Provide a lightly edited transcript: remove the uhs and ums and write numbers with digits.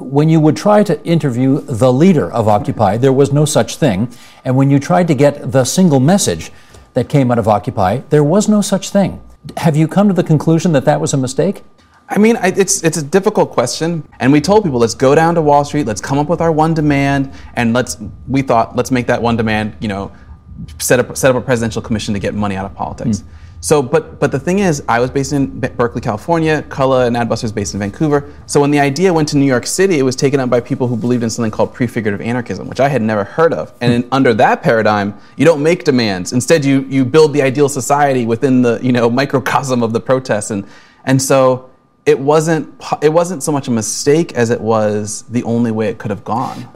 when you would try to interview the leader of Occupy, there was no such thing. And when you tried to get the single message that came out of Occupy, there was no such thing. Have you come to the conclusion that that was a mistake? I mean, it's a difficult question. And we told people, let's go down to Wall Street, let's come up with our one demand, and let's make that one demand, set up a presidential commission to get money out of politics. So, but the thing is, I was based in Berkeley, California. Cullah and Adbuster was based in Vancouver. So when the idea went to New York City, it was taken up by people who believed in something called prefigurative anarchism, which I had never heard of. And under that paradigm, you don't make demands. Instead, you build the ideal society within the microcosm of the protests. And so it wasn't so much a mistake as it was the only way it could have gone.